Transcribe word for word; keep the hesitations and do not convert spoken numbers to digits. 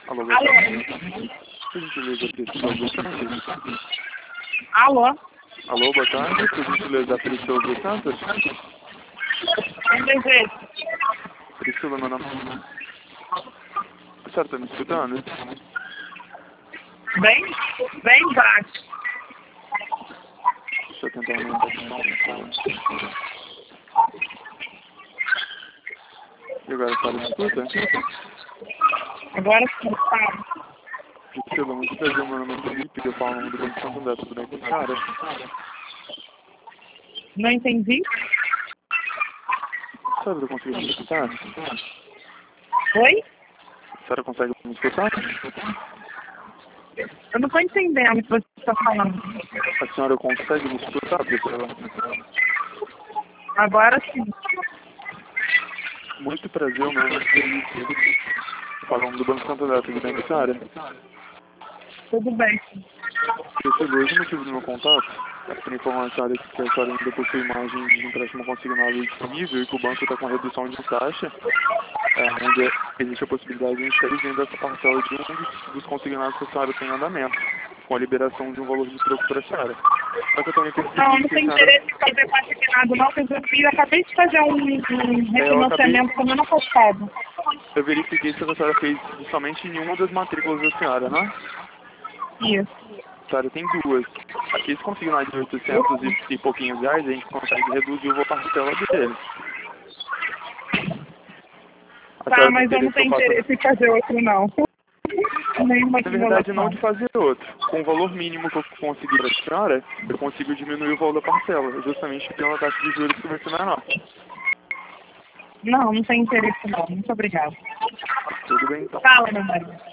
Alô, boa Alô? tarde. Por gentileza, Priscila dos Santos. Alô? Alô, boa tarde. Por gentileza, Priscila dos Santos. Quem deseja? Priscila, meu nome. A senhora está me escutando? Bem, bem baixo. Deixa eu tentar aumentar o som. E agora a senhora me escuta? Agora sim, fala. Priscila, muito prazer, meu nome é Felipe, eu falo o nome do Banco Santander, tudo bem com a senhora? Não entendi? A senhora consegue me escutar? Oi? A senhora consegue me escutar? Eu não estou entendendo o que você está falando. A senhora consegue me escutar, Priscila? Agora sim. Muito prazer, meu nome é Felipe. Eu falo o nome do Banco Santander, tudo bem com a senhora? Tudo bem. Priscila, hoje o motivo do meu contato é para informar a senhora que a senhora ainda possui margem de empréstimo consignado disponível e que o banco está com redução de taxa, é, onde existe a possibilidade de estar usando essa parcela de um dos, dos consignados que a senhora tem em andamento, com a liberação de um valor de troco para a senhora. Só que eu também percebi Não, não que a tenho senhora... interesse em fazer consignado não, porque eu fiz, acabei de fazer um, um É, eu acabei... refinanciamento semana passada. Eu verifiquei que a senhora fez somente em uma das matrículas da senhora, né? Isso. A senhora tem duas. Aqui, se consignar de oitocentos e, e pouquinhos reais, a gente consegue reduzir o parcela dele. A Tá, senhora tem mas eu não interesse que eu tenho faça... interesse em fazer outro não. Nenhuma Na verdade, não simulação. de fazer outro. Com o valor mínimo que eu conseguir para a senhora, eu consigo diminuir o valor da parcela, justamente pela taxa de juros que vai ser menor. Não, não tenho interesse não. Muito obrigada. Tudo bem, então. Fala, meu marido.